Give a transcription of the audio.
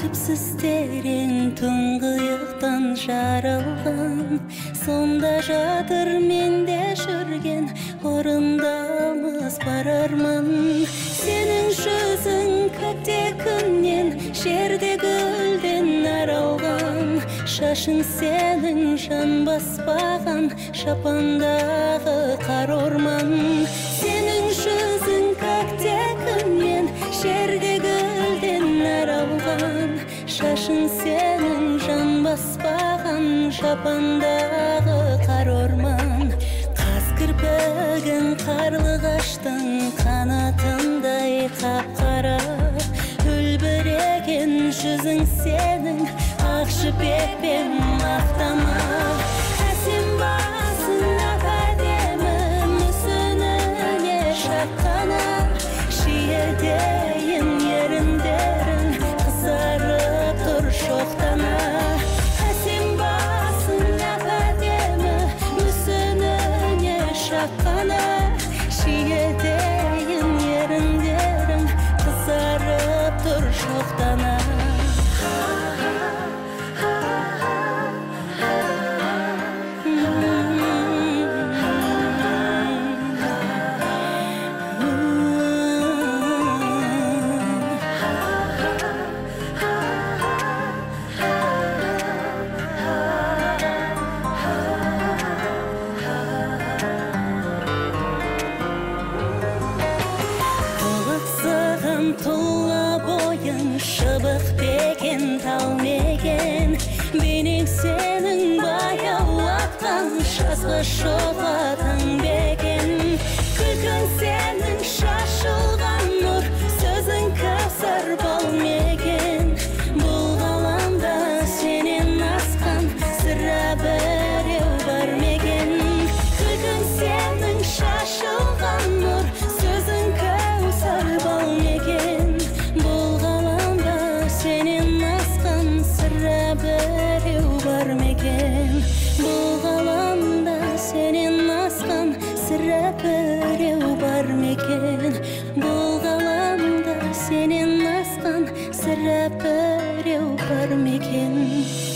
түпсіз терең тұңғиықтан жаралған, сонда жатыр менде жүрген орындалмас бар арман. Сенің жүзің көкте күннен, жерде гүлден аралған, шашың сенің жан баспаған шапандағы қар орман. Сенің жүзің көкте күннен, жерде гүлден аралған, шашың сенің жан баспаған шапандағы қар орман. Қаз кірпігің қарлығаштың қанатындай қап-қара, үлбіреген жүзің сенің ақ жібекпен мақтама. Әсем басың әдемі, мүсініне шаққана, шиедейін еріндерің қызарып тұр шоқтана. Әсем басың әдемі, мүсініне шаққана, шиедейін еріндерің қызарып тұр шоқтана. Тұла бойың шыбық бекен тал мекен, менің сенің баяу атқан жазғы шоқатың бекен. Күлкің сенің шашылған нұр, сөзің кәусар бал мекен. Бұл ғаламда сенен асқан сірә біреу бар мекен. Күлкің сенің шашылған нұр, сөзің кәусар бал мекен. Бұл ғаламда сенен асқан сірә біреу бар мекен. Бұл ғаламда сенен асқан сірә біреу бар мекен. Бұл ғаламда сенен асқан сірә біреу бар мекен.